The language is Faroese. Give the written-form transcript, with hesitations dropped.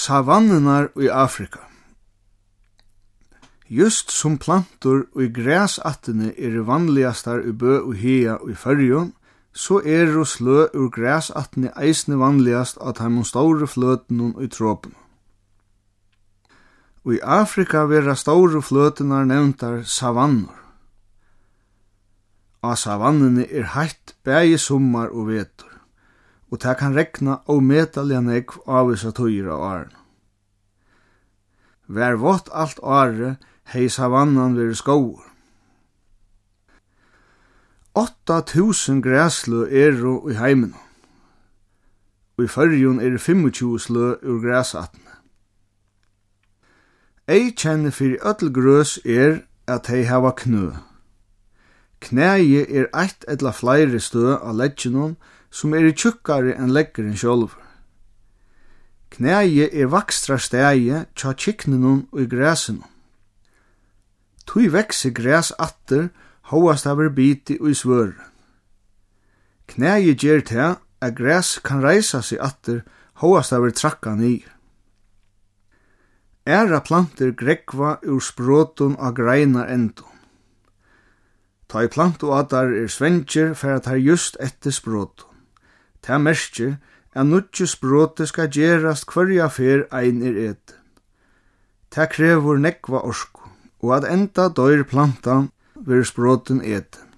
Savannenar i Afrika. Just som plantor og i græsattene vanligastar i bø og hea og i fyrjon, så og slø ur græsattene eisne vanligast at heimon store fløtenon og i tråpen. Og i Afrika vera store fløtenar nevntar savannor. Av savannene heitt bægi sommar og vetur, og det kan rekna ometalja negv avvisa tøyir av åren. Vær vått alt året hei savannan veri skóur. 8000 græslø i heimen, og i fyrjun 25 slø ur græsattene. Ei kjenne fyrir öll grøs at hei hava knø. Knæi eitt ella fleiri stø av legginon som i tjukkare enn leggeren sjálfur. Knæi vakstra stægi tja kiknenon og i græsenon. Tui vekse græs atter hóast haver biti og i svøren. Knæi gjer til at græs kan reisa seg atter hóast haver trakka nir. Æra planter grekva ur språton av greinar endon. Ta i plantoadar svenger for at her just etter språton. Ta merker at nutje språte skal gerast hverja fer ein eten. Ta krevur nekva orsku, og at enda døyr plantan vir språten eten.